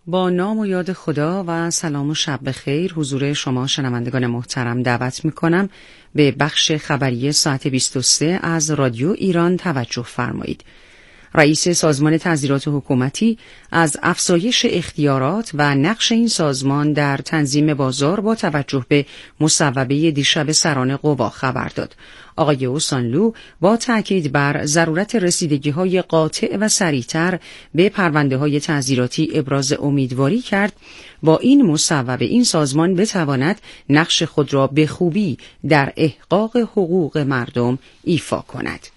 با نام و یاد خدا و سلام و شب بخیر حضور شما شنوندگان محترم دعوت می‌کنم به بخش خبری ساعت 23 از رادیو ایران توجه فرمایید. رئیس سازمان تعزیرات حکومتی از افزایش اختیارات و نقش این سازمان در تنظیم بازار با توجه به مصوبه دیشب سران قوا خبر داد. آقای اوسانلو با تأکید بر ضرورت رسیدگی‌های قاطع و سریعتر به پرونده‌های تعزیراتی ابراز امیدواری کرد با این مصوبه این سازمان بتواند نقش خود را به خوبی در احقاق حقوق مردم ایفا کند.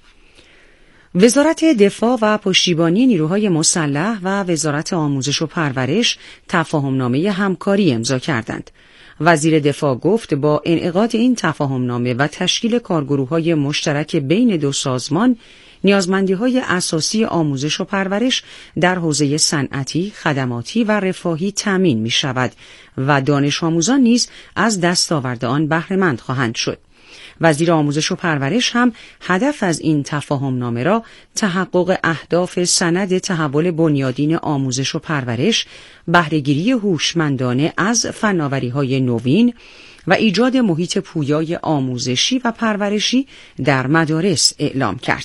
وزارت دفاع و پشتیبانی نیروهای مسلح و وزارت آموزش و پرورش تفاهمنامه همکاری امضا کردند. وزیر دفاع گفت با انعقاد این تفاهمنامه و تشکیل کارگروه‌های مشترک بین دو سازمان، نیازمندی‌های اساسی آموزش و پرورش در حوزه صنعتی، خدماتی و رفاهی تامین می‌شود و دانش آموزان نیز از دستاورد آن بهره‌مند خواهند شد. وزیر آموزش و پرورش هم هدف از این تفاهمنامه را تحقق اهداف سند تحول بنیادین آموزش و پرورش، بهره‌گیری هوشمندانه از فناوری‌های نوین و ایجاد محیط پویای آموزشی و پرورشی در مدارس اعلام کرد.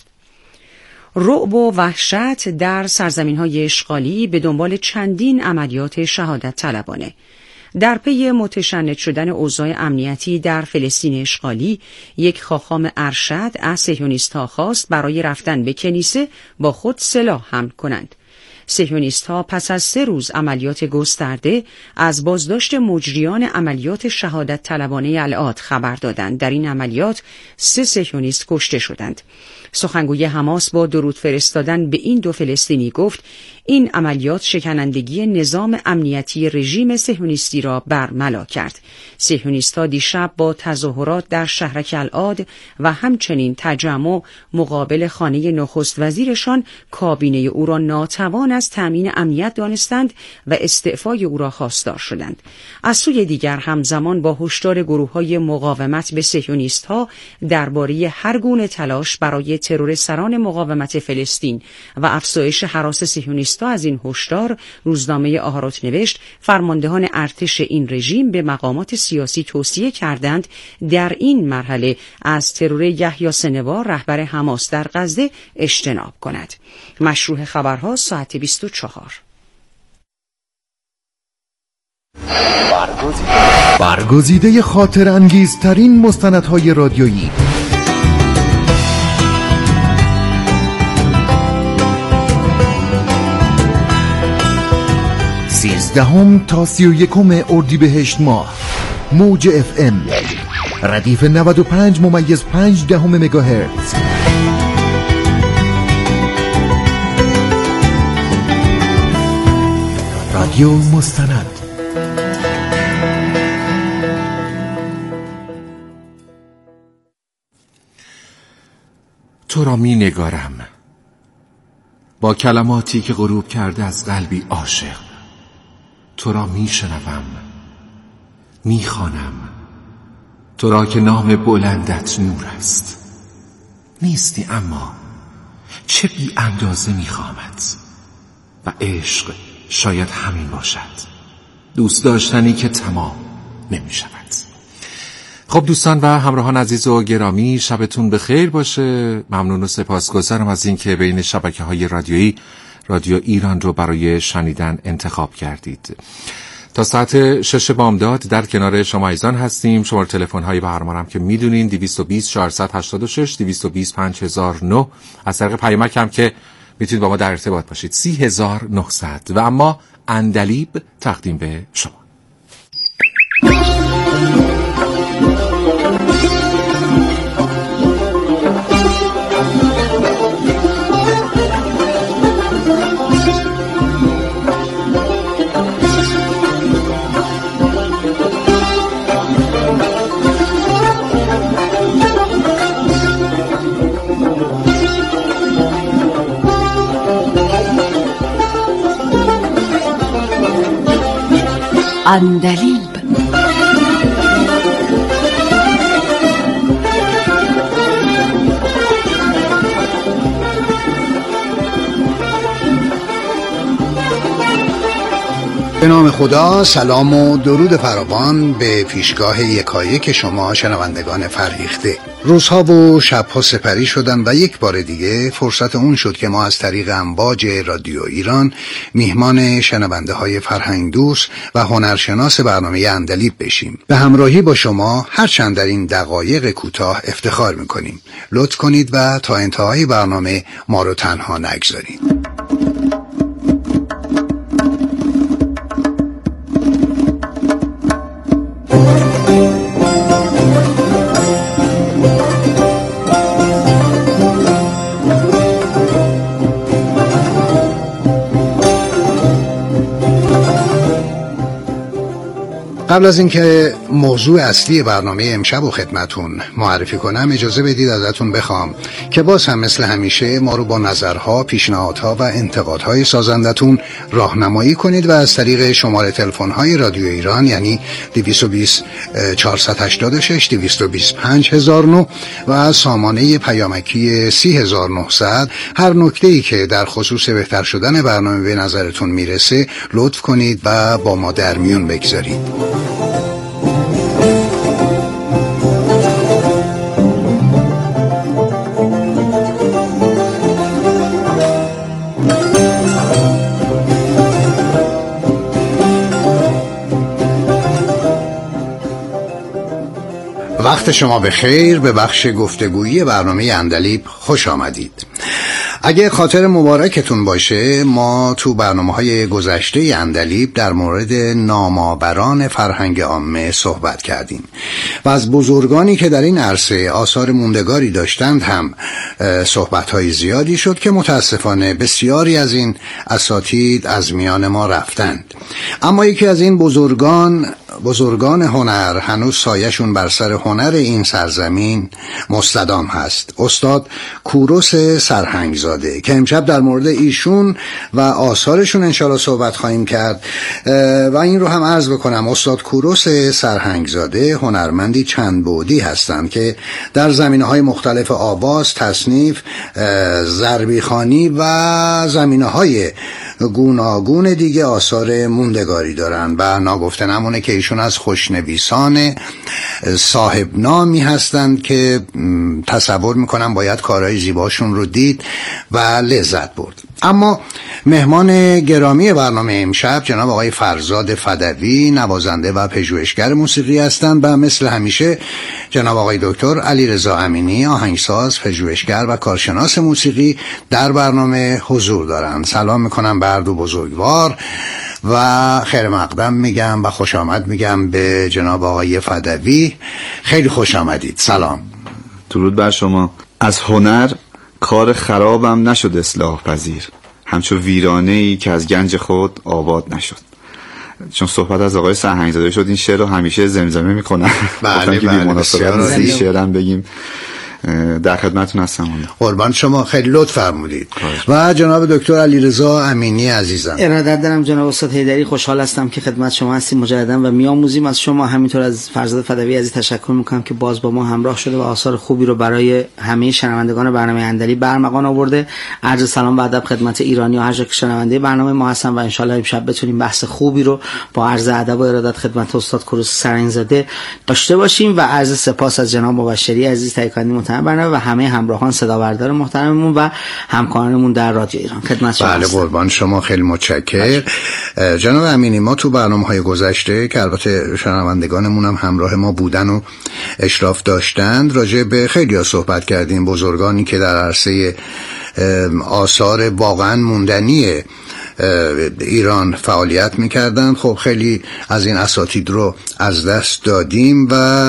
رعب و وحشت در سرزمین‌های اشغالی به دنبال چندین عملیات شهادت طلبانه. در پی متشنج شدن اوضاع امنیتی در فلسطین اشغالی، یک خاخام ارشد از صهیونیست‌ها خواست برای رفتن به کنیسه با خود سلاح حمل کنند. صهیونیست‌ها پس از 3 روز عملیات گسترده از بازداشت مجریان عملیات شهادت طلبانه العاد خبر دادند. در این عملیات 3 صهیونیست کشته شدند. سخنگوی حماس با درود فرستادن به این 2 فلسطینی گفت این عملیات شکنندگی نظام امنیتی رژیم صهیونیستی را برملا کرد. صهیونیست‌ها دیشب با تظاهرات در شهرک العاد و همچنین تجمع مقابل خانه نخست وزیرشان کابینه او را ناتوان از تامین امنیت دانستند و استعفای او را خواستار شدند. از سوی دیگر همزمان با هشدار گروه‌های مقاومت به صهیونیست‌ها درباره هر گونه تلاش برای ترور سران مقاومت فلسطین و افزایش هراس صهیونیست‌ها از این هشدار، روزنامه آهارات نوشت فرماندهان ارتش این رژیم به مقامات سیاسی توصیه کردند در این مرحله از ترور یحیی سنوار رهبر حماس در غزه اجتناب کند. مشروع خبرها ساعت 24. برگزیده خاطر انگیزترین مستندهای رادیویی، 13 تا 31 اردیبهشت ماه، موج FM ردیف 95.5 مگاهرتز. رادیو مستند. تو را می نگارم با کلماتی که غروب کرده از قلبی عاشق. تو را می شنوم، می خوانم، تو را که نام بلندت نور است. نیستی اما چه بی اندازه می خواهمت و عشق شاید همین باشد، دوست داشتنی که تمام نمی شود. خب دوستان و همراهان عزیز و گرامی، شبتون بخیر باشه. ممنون و سپاسگزارم از این که بین شبکه‌های رادیویی رادیو ایران رو برای شنیدن انتخاب کردید. تا ساعت 6 بامداد در کنار شما عزیزان هستیم. شماره تلفن های برنامه‌ام که میدونین 220 486 220 5009. از طریق پیامک هم که میتونید با ما در ارتباط باشید 3900. و اما عندلیب تقدیم به شما. عندلیب. به نام خدا، سلام و درود فراوان به پیشگاه یکایک شما شنوندگان فرهیخته. روزها و شبها سپری شدن و یک بار دیگه فرصت اون شد که ما از طریق امواج رادیو ایران میهمان شنونده های فرهنگ دوست و هنرشناس برنامه عندلیب بشیم. به همراهی با شما هرچند در این دقایق کوتاه افتخار میکنیم. لطف کنید و تا انتهای برنامه ما رو تنها نگذارید. قبل از اینکه موضوع اصلی برنامه امشب و خدمتون معرفی کنم، اجازه بدید ازتون بخوام که باز هم مثل همیشه ما رو با نظرها، پیشنهادها و انتقادهای سازندتون راهنمایی کنید و از طریق شماره تلفن‌های رادیو ایران یعنی 220 486 225 1009 و سامانه پیامکی 30900 هر نکته‌ای که در خصوص بهتر شدن برنامه به نظرتون میرسه لطف کنید و با ما در میون بگذارید. وقت شما بخیر، به بخش گفتگویی برنامه عندلیب خوش آمدید. اگه خاطر مبارکتون باشه، ما تو برنامه‌های گذشته عندلیب در مورد نامآوران فرهنگ عامه صحبت کردیم و از بزرگانی که در این عرصه آثار موندگاری داشتند هم صحبت‌های زیادی شد که متاسفانه بسیاری از این اساتید از میان ما رفتند. اما یکی از این بزرگان هنر هنوز سایه‌شون بر سر هنر این سرزمین مستدام هست، استاد کوروش سرهنگزاده، که امشب در مورد ایشون و آثارشون انشالله صحبت خواهیم کرد. و این رو هم عرض بکنم استاد کوروش سرهنگزاده هنرمندی چند بعدی هستند که در زمینه‌های مختلف آواز، تصنیف، ضربیخوانی و زمینه‌های گوناگون دیگه آثار موندگاری دارن و ناگفته نمونه که ایشون از خوشنویسان صاحب نامی هستند که تصور میکنم باید کارهای زیباشون رو دید و لذت برد. اما مهمان گرامی برنامه امشب جناب آقای فرزاد فدوی، نوازنده و پژوهشگر موسیقی هستند و مثل همیشه جناب آقای دکتر علیرضا امینی، آهنگساز، پژوهشگر و کارشناس موسیقی در برنامه حضور دارند. سلام میکنم بر دو بزرگوار و خیر مقدم میگم و خوش آمد میگم به جناب آقای فدوی. خیلی خوش آمدید. سلام. درود بر شما. از هنر کار خرابم نشد اصلاح پذیر، همچون ویرانه‌ای که از گنج خود آباد نشد. چون صحبت از آقای سرهنگزاده شد، این شعر رو همیشه زمزمه میکنم. بله بله، این شعرم بگیم. در خدمتتون هستم. قربان شما، خیلی لطف فرمودید. و جناب دکتر علیرضا امینی عزیزم. ارادت دارم جناب استاد حیدری، خوشحال هستم که خدمت شما هستیم مجددا و میآموزیم از شما. همینطور از فرزاد فدوی عزیز تشکر میکنم که باز با ما همراه شده و آثار خوبی رو برای همه شنوندگان برنامه عندلیب برمغان آورده. عرض سلام و ادب خدمت ایرانی و هر جا که شنونده برنامه ما هستن و ان شاء الله امشب بتونیم بحث خوبی رو با عرض ادب و ارادت خدمت استاد کوروش سرهنگزاده داشته باشیم و عرض سپاس از جناب مبشری عزیز تهیه‌کننده برنامه و همه همراهان صداوردار محترممون و همکارانمون در رادیو ایران. خدمت شما. بله قربان شما، خیلی متشکرم. جناب امینی، ما تو برنامه‌های گذشته که البته شنوندگانمون هم همراه ما بودن و اشراف داشتند، راجع به خیلی‌ها صحبت کردیم، بزرگانی که در عرصه آثار واقعا موندنی ایران فعالیت میکردن. خب خیلی از این اساتید رو از دست دادیم و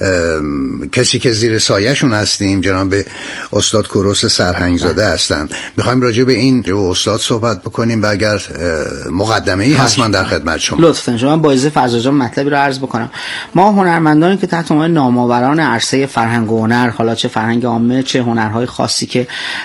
کسی که زیر سایه‌شون هستیم جناب استاد کوروش سرهنگزاده هستند. میخوایم راجع به این استاد صحبت بکنیم و اگر مقدمه‌ای هست من در خدمت شما. لطفاً شما با اجازه فرزاد جان مطلبی رو عرض بکنم. ما هنرمندانی که تحت عنوان نامآوران عرصه فرهنگ و هنر، حالا چه فرهنگ عامه چه هنرهای خاصی که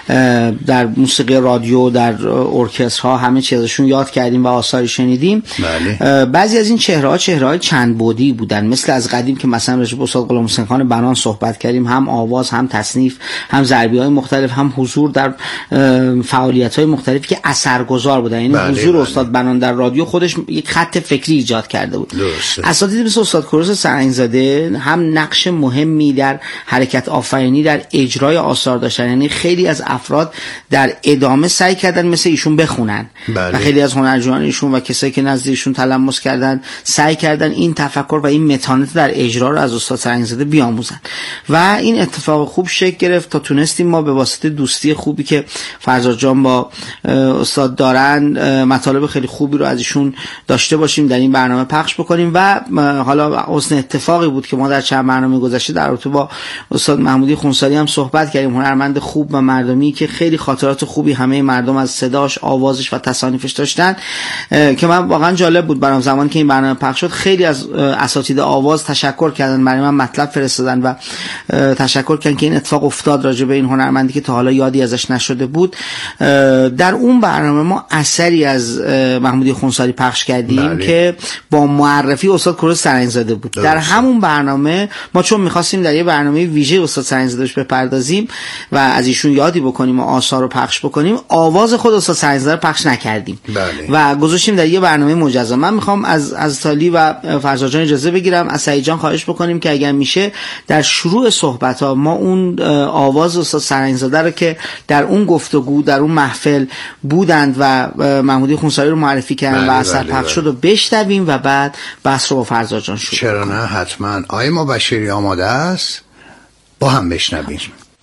در موسیقی رادیو، در ارکسترها، همه چیزشون یاد کردیم و آثاری شنیدیم. بله. بعضی از این چهره‌های چند بعدی بودن، مثل از قدیم که مثلا راجع به استاد غلام حسین خان بنان صحبت کردیم، هم آواز، هم تصنیف، هم ضربی‌های مختلف، هم حضور در فعالیت‌های مختلفی که اثرگذار بودن. یعنی حضور استاد بنان در رادیو خودش یک خط فکری ایجاد کرده بود. اساتید مثل استاد کوروش سرهنگ‌زاده هم نقش مهمی در حرکت آفرینی در اجرای آثار داشتن. یعنی خیلی از افراد در ادامه سعی کردن مثل ایشون بخونن. و خیلی از هنرجویان ایشون و کسایی که نزد ایشون تلمس کردن سعی کردن این تفکر و این متانت در اجرا رو از استاد سرهنگ‌زاده بیاموزن و این اتفاق خوب شکل گرفت تا تونستیم ما به واسطه دوستی خوبی که فرزاد جان با استاد دارن مطالب خیلی خوبی رو از ایشون داشته باشیم، در این برنامه پخش بکنیم. و حالا حسن اتفاقی بود که ما در چند برنامه گذشته در رابطه با استاد محمودی خونساری هم صحبت کردیم، هنرمند خوب و مردمی که خیلی خاطرات خوبی همه مردم از صداش، آوازش و تصانیفش داشتن که من واقعا جالب بود برام. زمانی که این برنامه پخش شد خیلی از اساتید آواز تشکر کردن، برای من مطلب فرستادن و تشکر کردن که این اتفاق افتاد راجع به این هنرمندی که تا حالا یادی ازش نشده بود. در اون برنامه ما اثری از محمودی خونساری پخش کردیم که با معرفی استاد کوروش سرهنگ‌زاده بود. در همون برنامه ما چون می‌خواستیم در یه برنامه ویژه استاد سرهنگ‌زادهش بپردازیم و از ایشون یادی بکنیم و آثار رو پخش بکنیم، آواز خود استاد سرهنگ‌زاده رو پخش نکردیم و گذاشتیم در یه برنامه مجزا. من می‌خوام از تالی و فرزاد جان اجازه بگیرم، از سعید جان خواهش بکنیم که اگر میشه در شروع صحبت‌ها ما اون آواز استاد سرهنگ‌زاده رو که در اون گفتگو، در اون محفل بودند و محمودی خونساری رو معرفی کردن و اثر پخش شد و بشنویم و بعد بحث رو با فرزاد جان شروع. چرا نه، حتما. آقای مبشری آماده است؟ با هم بشنویم.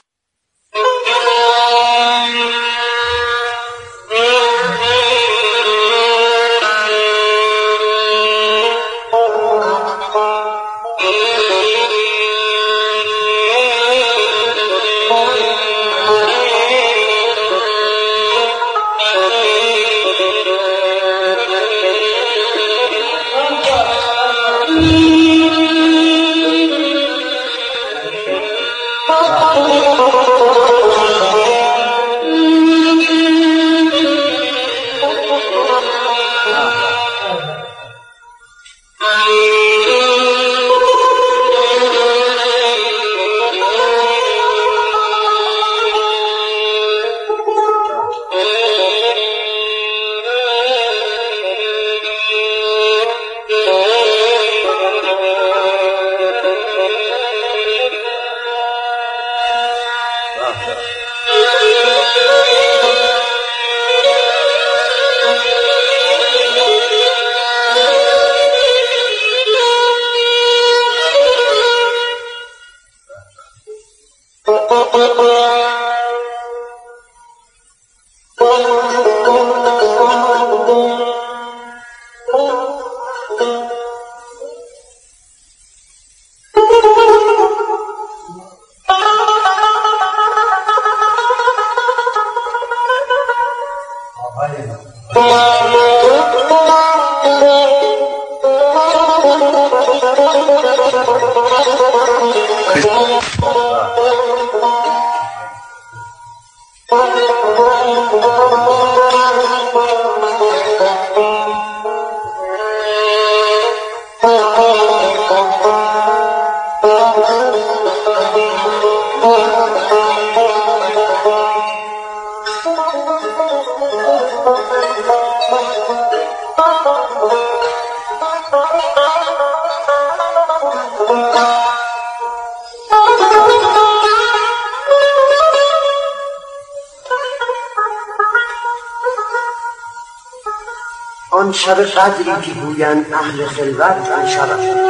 آن شب قدری که گویند اهل خلوت آن شب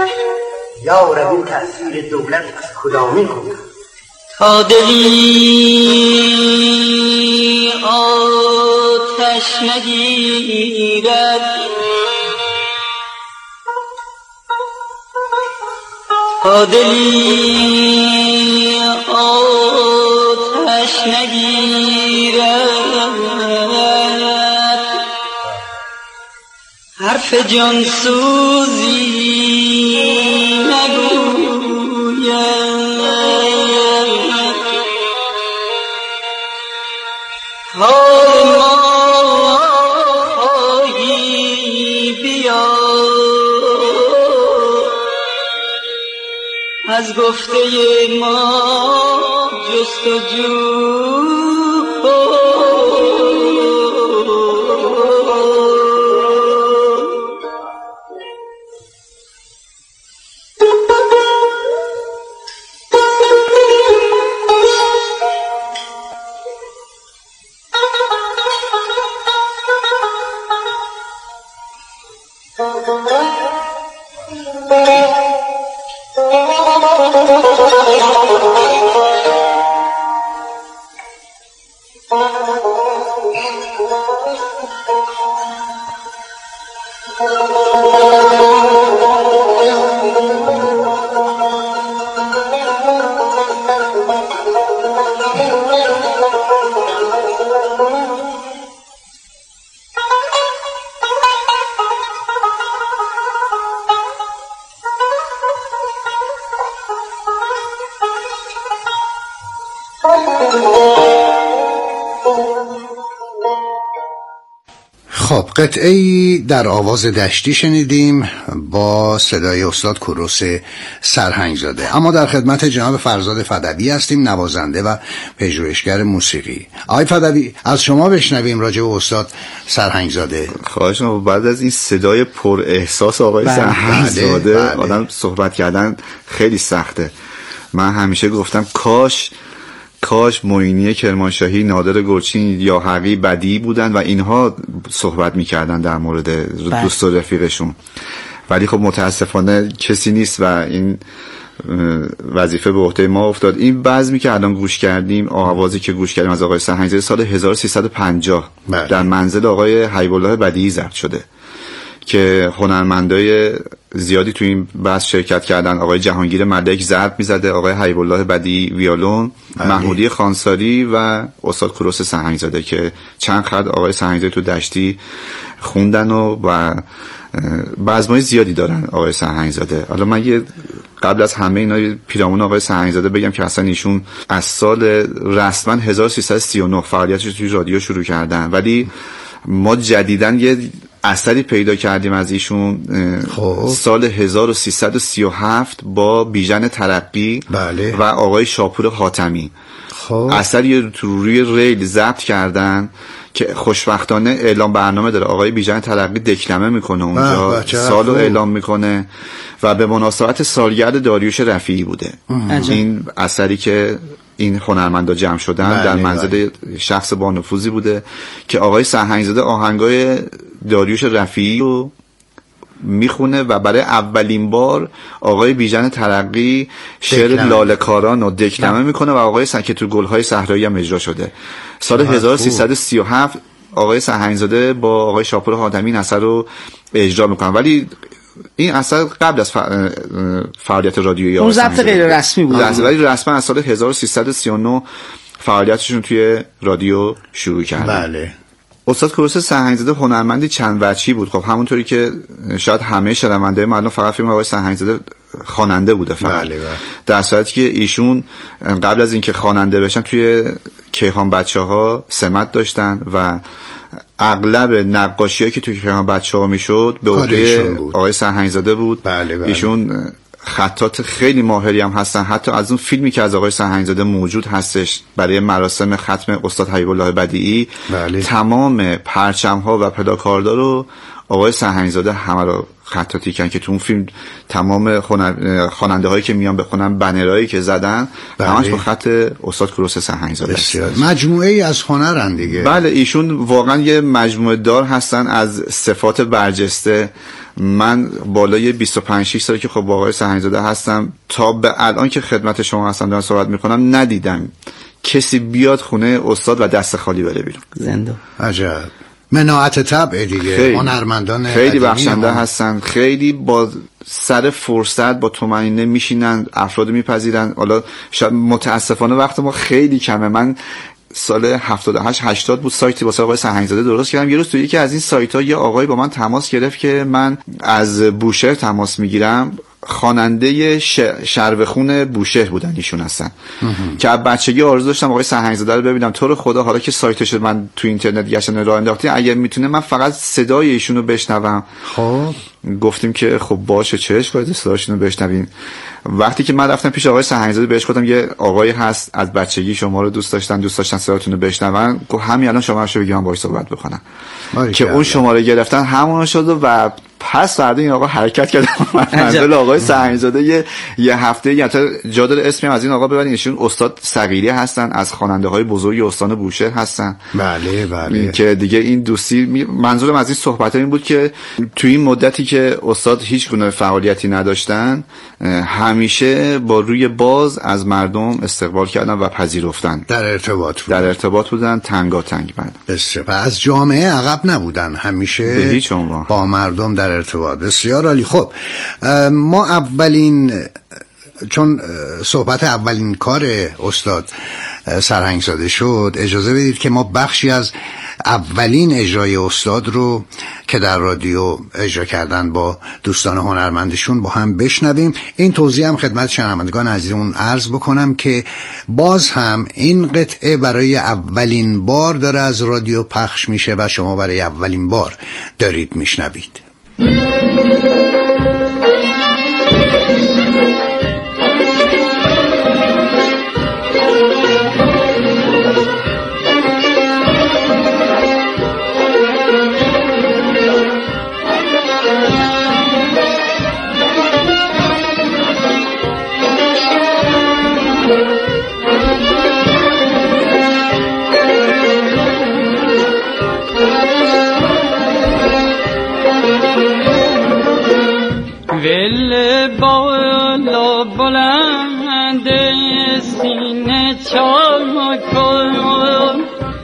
یا رب این تأثیر دولت از کدامین کند تا دلی آتش نگیرد تا دلی آتش نگیرد حرف جان سوزی نگوید از گفته ما جستجو خب قطعه‌ای در آواز دشتی شنیدیم با صدای استاد کوروش سرهنگزاده. اما در خدمت جناب فرزاد فدوی هستیم، نوازنده و پژوهشگر موسیقی. آقای فدوی، از شما بشنویم راجع به استاد سرهنگزاده. خواهش می‌کنم. بعد از این صدای پر احساس آقای سرهنگزاده آدم صحبت کردن خیلی سخته. من همیشه گفتم کاش معینی کرمانشاهی، نادر گرچین یا حقی بدی بودن و اینها صحبت میکردن در مورد دوست و رفیقشون، ولی خب متاسفانه کسی نیست و این وظیفه به عهده ما افتاد. این بزمی که الان گوش کردیم، آوازی که گوش کردیم از آقای سرهنگزاده سال 1350 در منزل آقای حبیب الله بدیعی ضبط شده که هنرمندای زیادی تو این بحث شرکت کردن. آقای جهانگیر ملک ضرب میزده، آقای حبیب الله بدیعی ویولون، محمودی خانساری و استاد کوروش سرهنگزاده که چند خط آقای سرهنگزاده تو دشتی خوندن و بزمای زیادی دارن آقای سرهنگزاده. حالا من قبل از همه اینا پیرامون آقای سرهنگزاده بگم که اصلا ایشون از سال رسما 1339 فعالیتش توی رادیو شروع کردن، ولی ما جدیداً یه اثری پیدا کردیم از ایشون سال 1337 با بیژن ترقی و آقای شاپور حاتمی. اثری روی ریل ضبط کردن که خوشبختانه اعلام برنامه داره. آقای بیژن ترقی دکلمه میکنه اونجا، سالو اعلام میکنه و به مناسبت سالگرد داریوش رفیعی بوده. این اثری که این هنرمندا جمع شدن در منزل شخص با نفوذی بوده که آقای سرهنگزاده آهنگای داریوش رفیعی رو میخونه و برای اولین بار آقای بیژن ترقی شعر لاله‌کاران رو دکلمه میکنه و آقای که تو گلهای صحرایی هم اجرا شده. سال 1337 آقای سرهنگزاده با آقای شاپور حاتمی این اثر رو اجرا میکنن، ولی این اثر قبل از فعالیت رادیویی اون ضبط غیر رسمی بود، ولی رسما از سال 1339 فعالیتشون توی رادیو شروع کردن. استاد کوروش سرهنگزاده هنرمندی چند وجهی بود. خب همونطوری که شاید همه شنونده‌های ما الان فقط فیلم آقای سرهنگزاده خواننده بوده فقط، در صورتی که ایشون قبل از اینکه خواننده بشن توی کیهان بچه‌ها سمت داشتن و اغلب نقاشی‌هایی که توی کیهان بچه‌ها میشد به عهده آقای سرهنگزاده بود. ایشون خطاط خیلی ماهری هم هستن. حتی از اون فیلمی که از آقای سرهنگزاده موجود هستش برای مراسم ختم استاد حبیب الله بدیعی، تمام پرچم‌ها و پلاکاردها رو آقای سرهنگزاده همه رو خطاطی کردن که تو اون فیلم تمام خواننده هایی که میان بخونن، بنرهایی که زدن همش با خط استاد کوروش سرهنگزاده است. مجموعه ای از هنرن دیگه. بله، ایشون واقعا یه مجموعه دار هستن از صفات برجسته. من بالای 25-6 سالی که خب با آقای سرهنگزاده هستم، تا به الان که خدمت شما هستم دارم صحبت میکنم ندیدم کسی بیاد خونه استاد و دست خالی بره بیرون. زنده. عجب. مناعت طبع دیگه. هنرمندان خیلی بخشنده هستن، خیلی با سر فرصت با طمأنینه میشینن، افراد میپذیرن. حالا شاید متاسفانه وقت ما خیلی کمه. من سال 78-80 بود سایتی واسه آقای سرهنگزاده درست کردم. یه روز تو یکی از این سایت‌ها یه آقای با من تماس گرفت که من از بوشهر تماس میگیرم، خواننده شروخون بوشهر بودن ایشون هستن که از بچگی آرزو داشتم آقای سرهنگ‌زاده رو ببینم. تو رو خدا حالا که سایتش من تو اینترنت گشتن راه انداختی، اگه میتونه من فقط صدای ایشون رو بشنوم. خب گفتیم که خب باشه، چه اشکالی صداشون رو بشنویم. وقتی که من رفتم پیش آقای سرهنگ‌زاده بهش گفتم یه آقایی هست از بچگی شما رو دوست داشتن صداتون رو بشنون، گفت همین الان شما رو بگم باهاش صحبت بکنم که اون شماره گرفتن همون شد و پس فردا این آقا حرکت کرد منزل آقای سرهنگ‌زاده یه هفته. یا جا داره اسمی از این آقا ببرین، ایشون استاد صغیری هستن، از خواننده‌های بزرگ استان بوشهر هستن. بله بله. که دیگه این دوستی، منظورم از این صحبت این بود که تو این مدتی که استاد هیچ گونه فعالیتی نداشتن، همیشه با روی باز از مردم استقبال کردن و پذیرفتن، در ارتباط بودن تنگاتنگ. بسیار. از جامعه عقب نبودن، همیشه به هیچ عنوان با مردم در ارتباط. بسیار عالی. خب ما چون صحبت اولین کار استاد سرهنگ‌زاده شد، اجازه بدید که ما بخشی از اولین اجرای استاد رو که در رادیو اجرا کردن با دوستان هنرمندشون با هم بشنویم. این توضیح هم خدمت شنوندگان عزیزمون عرض بکنم که باز هم این قطعه برای اولین بار داره از رادیو پخش میشه و شما برای اولین بار دارید میشنوید. بلند سینه چال کن،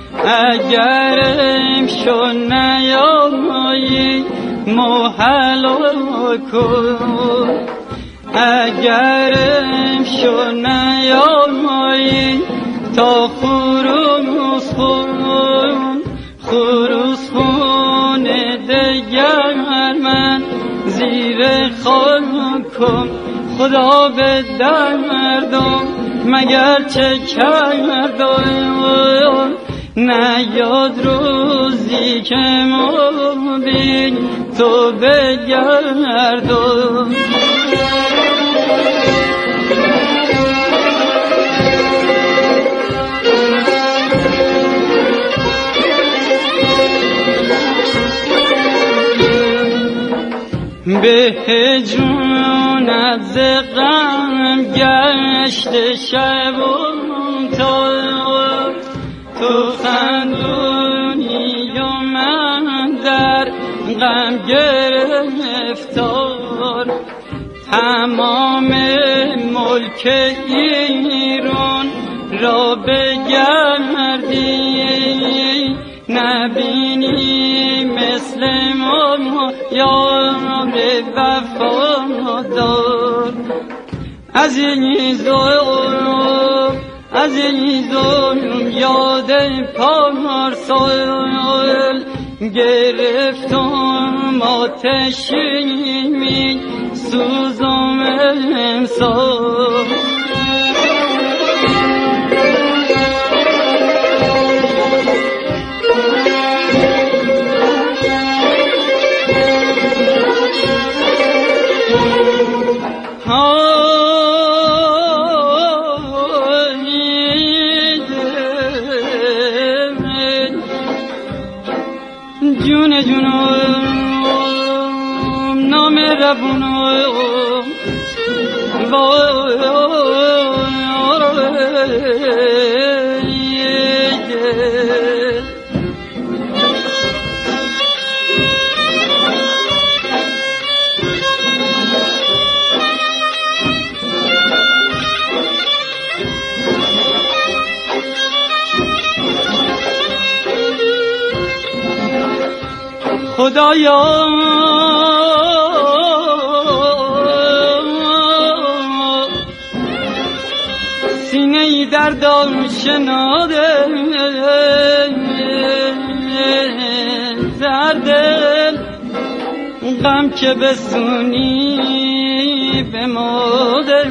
اگرم شو نیایی محل کن، اگرم شو نیایی تا خروس خون دگر من زیر خاکم. خدا به دردم مگر چه کردم، نیاد روزی که ما بین تو بگردم. به جونت ز غم گشت شبم تو خندونی و من در غم گرفتار. تمام ملک ایران را بگردی، نبینی مثل ما یار وفادار. عزیزم یاد پارسال گرفتم آتشی می سوزم امسال. جونم نام ربونم خدایا سینه ای دردم شناده در دل غم که بسونی می بماده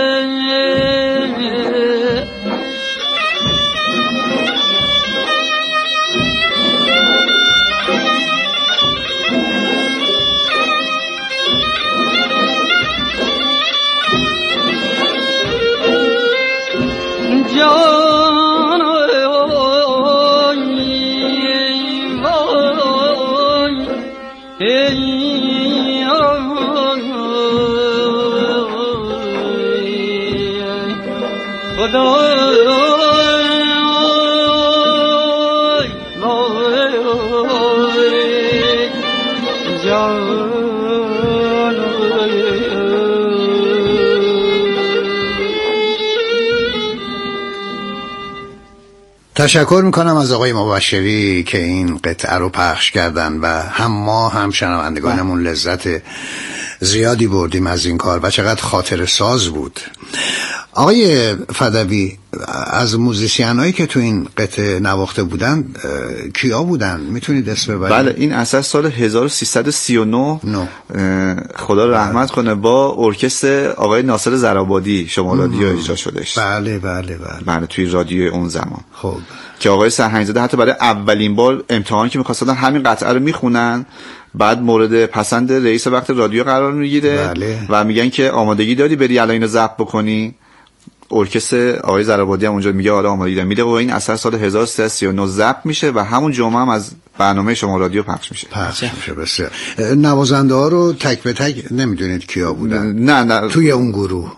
جان خدا تشکر میکنم از آقای مبشری که این قطعه رو پخش کردن و هم ما هم شنوندگانمون لذت زیادی بردیم از این کار و چقدر خاطر ساز بود. آقای فدوی، از موزیسین هایی که تو این قطعه نواخته بودن کیا بودن؟ میتونید اسم ببرید؟ بله، این اثر سال 1339 خدا رحمت کنه با ارکستر آقای ناصر زرابادی شما رادیو اجرا شدش. بله توی رادیو اون زمان. خب که آقای سرهنگزاده حتی برای اولین بار امتحان که می‌خواستن همین قطعه رو میخونن، بعد مورد پسند رئیس وقت رادیو قرار میگیره و میگن که آمادگی داری بری الان اینو ضبط بکنی. ارکستر آقای زرابادی هم اونجا میگه آره آمادگی دارم، میده و این اثر سال 1339 ضبط میشه و همون جمعه هم از برنامه شما رادیو پخش میشه. بسیار. نوازنده ها رو تک به تک نمیدونید کیا بودن؟ نه توی اون گروه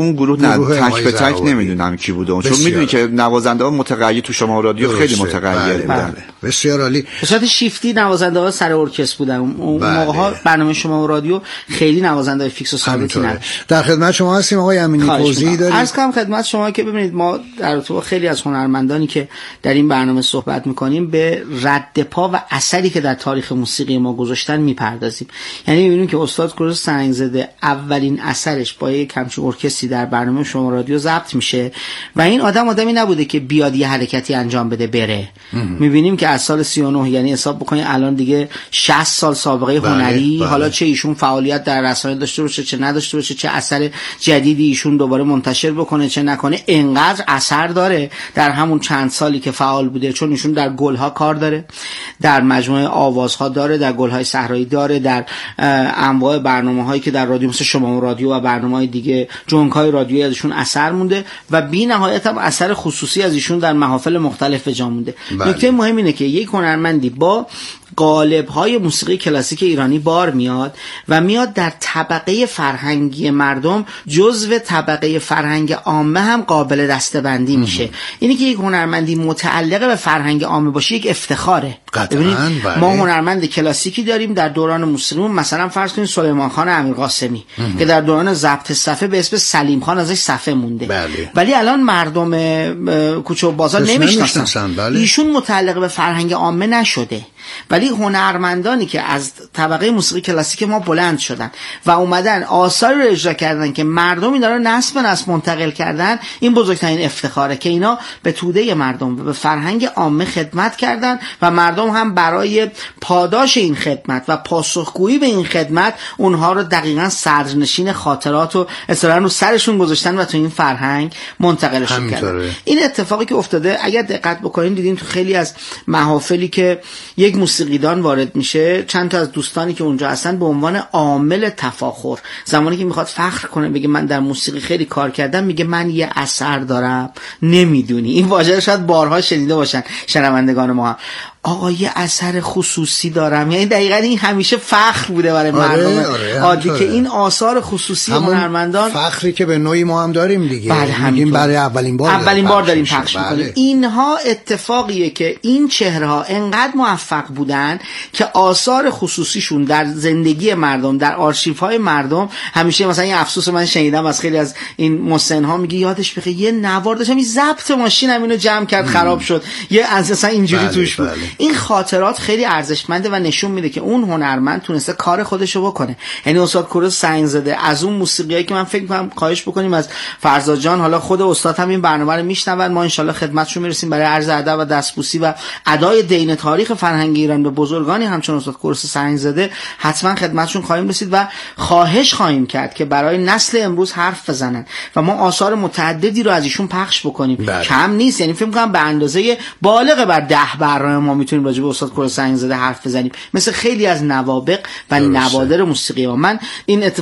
نه تک به تک نمیدونم کی بوده، چون میدونی که نوازنده ها متغیر تو شما رادیو خیلی متغیر بودن. بسیار عالی. به صورت شیفتی نوازنده ها سر ارکستر بودن. اون موقع‌ها برنامه شما رادیو خیلی نوازنده فیکس و ثابتی نداشت. در خدمت شما هستیم آقای امینی، توضیحی دارید؟ عرض کنم خدمت شما که ببینید ما در رابطه خیلی از هنرمندانی که در این برنامه صحبت می‌کنیم به رد پا و اثری که در تاریخ موسیقی ما گذاشتن میپردازیم. یعنی می‌بینیم که استاد کوروش سرهنگزاده اولین اثرش با یک همچین ارکستری در برنامه شما رادیو ضبط میشه و این آدمی نبوده که بیاد یه حرکتی انجام بده بره. می‌بینیم که از سال 39 یعنی حساب بکنید الان دیگه 60 سال سابقه هنری، حالا چه ایشون فعالیت در رسانه داشته باشه چه نداشته باشه، چه اثر جدیدی ایشون دوباره منتشر بکنه چه نکنه، انقدر اثر داره در همون چند سالی که فعال بوده، چون ایشون در گلها کار داره، در مجموعه آوازها داره، در گلهای صحرایی داره، در انواع برنامه‌هایی که در رادیو مثل شما رادیو و برنامه‌های دیگه جونکای رادیویی ازشون اثر مونده و بی نهایت هم اثر خصوصی از ایشون در محافل مختلف جا مونده. نکته مهم اینه که یک هنرمندی با قالب‌های موسیقی کلاسیک ایرانی بار میاد و میاد در طبقه فرهنگی مردم جزو طبقه فرهنگ عامه هم قابل دسته‌بندی میشه. اینی که یک هنرمندی متعلق به فرهنگ عامه باشه یک افتخاره. ببینید ما هنرمند کلاسیکی داریم در دوران موسیقی، مثلا فرض کنید سلیمان خان امیرقاسمی که در دوران ضبط صفه به اسم سلیم خان ازش صفه مونده، ولی الان مردم کوچه و بازار نمیشناسن. ایشون متعلق به فرهنگ عامه نشده، ولی هنرمندانی که از طبقه موسیقی کلاسیک ما بلند شدن و اومدن آثاری رو اجرا کردن که مردم اینا رو نسل به نسل منتقل کردن، این بزرگترین افتخاره که اینا به توده مردم و به فرهنگ عامه خدمت کردن و مردم هم برای پاداش این خدمت و پاسخگویی به این خدمت اونها رو دقیقاً صدرنشین خاطرات و اصلا رو سرشون گذاشتن و تو این فرهنگ منتقلشون کردن. این اتفاقی که افتاده اگر دقت بکنین دیدین تو خیلی از محافلی که یک موسیقیدان وارد میشه، چند تا از دوستانی که اونجا هستن به عنوان عامل تفاخر، زمانی که میخواد فخر کنه بگه من در موسیقی خیلی کار کردم، میگه من یه اثر دارم. نمیدونی این واژه رو شاید بارها شنیده باشن شنوندگان ما هم. آقا یه اثر خصوصی دارم، یعنی دقیقاً این همیشه فخر بوده برای مردم عادی که این آثار خصوصی هنرمندان، فخری که به نوعی ما هم داریم دیگه. میگیم برای اولین بار داریم پخش می‌کنیم. اینها اتفاقیه که این چهره‌ها انقدر موفق بودن که آثار خصوصیشون در زندگی مردم، در آرشیوهای مردم، همیشه مثلا این افسوس من شنیدم از خیلی از این مسن‌ها میگه یادش بخیر یه نوار داشتم، این ضبط ماشینم اینو جمع کرد خراب شد، یه از مثلا اینجوری توش بود. این خاطرات خیلی ارزشمنده و نشون میده که اون هنرمند تونسته کار خودشو بکنه. یعنی استاد کوروش سنگزاده از اون موسیقیایی که من فکر می‌کنم خواهش بکنیم از فرزاد جان، حالا خود استاد هم این برنامه رو میشنون، ما ان شاءالله خدمتشون میرسیم برای عرض ادب و دستبوسی و ادای دین تاریخ فرهنگی ایران به بزرگانی همچون استاد کوروش سنگزاده حتما خدمتشون خواهیم رسید و خواهش خواهیم کرد که برای نسل امروز حرف بزنن و ما آثار متعددی رو از ایشون پخش بکنیم. کم نیست، یعنی فکر می‌کنم به اندازه بالغ بر 10 برنامه ما میتونیم راجع به استاد کوروش سنگزاده حرف بزنیم، مثل خیلی از نوابغ و نوادر موسیقی. و من این